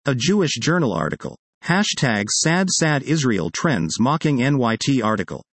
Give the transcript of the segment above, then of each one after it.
A Jewish Journal article. Hashtag sad Israel trends mocking NYT article.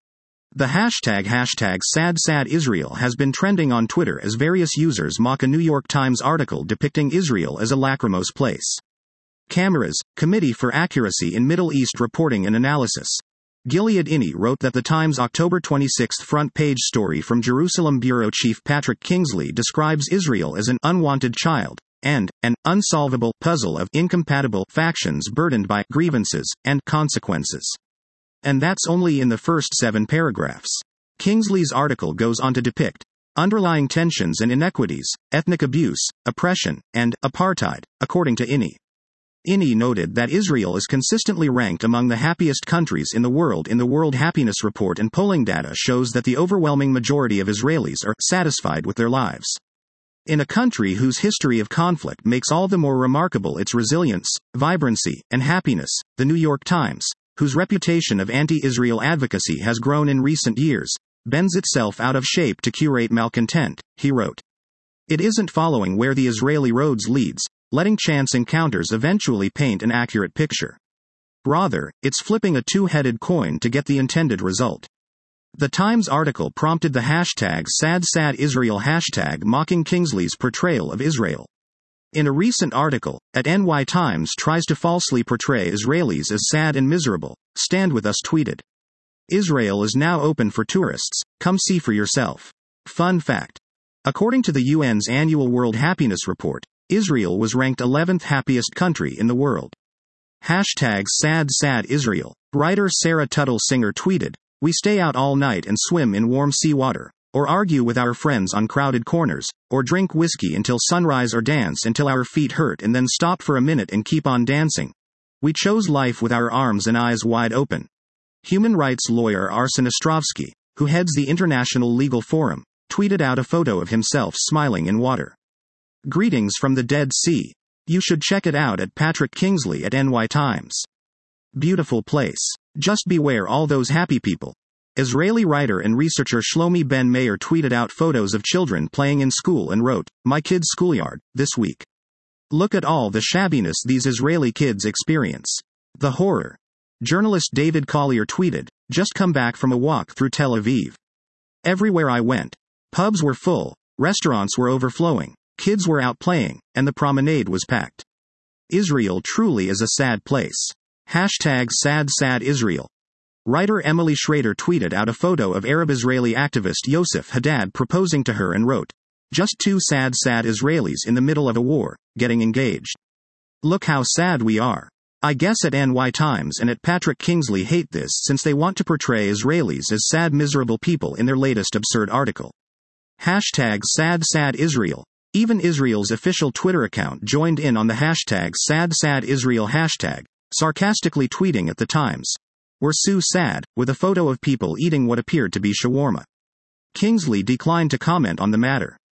The hashtag sad Israel has been trending on Twitter as various users mock a New York Times article depicting Israel as a lachrymose place. Cameras, Committee for Accuracy in Middle East Reporting and Analysis. Gilead Inni wrote that the Times' October 26 front-page story from Jerusalem bureau chief Patrick Kingsley describes Israel as an unwanted child, and an unsolvable puzzle of incompatible factions burdened by grievances and consequences. And that's only in the first 7 paragraphs. Kingsley's article goes on to depict underlying tensions and inequities, ethnic abuse, oppression, and apartheid, according to Inni. Inni noted that Israel is consistently ranked among the happiest countries in the world in the World Happiness Report, and polling data shows that the overwhelming majority of Israelis are satisfied with their lives. In a country whose history of conflict makes all the more remarkable its resilience, vibrancy, and happiness, the New York Times, whose reputation of anti-Israel advocacy has grown in recent years, bends itself out of shape to curate malcontent, he wrote. It isn't following where the Israeli roads leads, letting chance encounters eventually paint an accurate picture. Rather, it's flipping a two-headed coin to get the intended result. The Times article prompted the hashtag sad Israel hashtag mocking Kingsley's portrayal of Israel. In a recent article, @NY Times tries to falsely portray Israelis as sad and miserable, Stand With Us tweeted. Israel is now open for tourists, come see for yourself. Fun fact. According to the UN's annual World Happiness Report, Israel was ranked 11th happiest country in the world. Hashtag sad Israel. Writer Sarah Tuttle Singer tweeted, "We stay out all night and swim in warm seawater, or argue with our friends on crowded corners, or drink whiskey until sunrise, or dance until our feet hurt and then stop for a minute and keep on dancing. We chose life with our arms and eyes wide open." Human rights lawyer Arsen Ostrovsky, who heads the International Legal Forum, tweeted out a photo of himself smiling in water. Greetings from the Dead Sea. You should check it out at Patrick Kingsley at NY Times. Beautiful place. Just beware all those happy people. Israeli writer and researcher Shlomi Ben Meir tweeted out photos of children playing in school and wrote, "My kid's schoolyard, this week. Look at all the shabbiness these Israeli kids experience. The horror." Journalist David Collier tweeted, "Just come back from a walk through Tel Aviv. Everywhere I went. Pubs were full, restaurants were overflowing, kids were out playing, and the promenade was packed. Israel truly is a sad place." Hashtag sad Israel. Writer Emily Schrader tweeted out a photo of Arab-Israeli activist Yosef Haddad proposing to her and wrote, "Just two sad Israelis in the middle of a war, getting engaged. Look how sad we are. I guess at NY Times and at Patrick Kingsley hate this since they want to portray Israelis as sad miserable people in their latest absurd article." Hashtag sad Israel. Even Israel's official Twitter account joined in on the hashtag sad Israel hashtag, sarcastically tweeting at the Times, "We're so sad," with a photo of people eating what appeared to be shawarma. Kingsley declined to comment on the matter.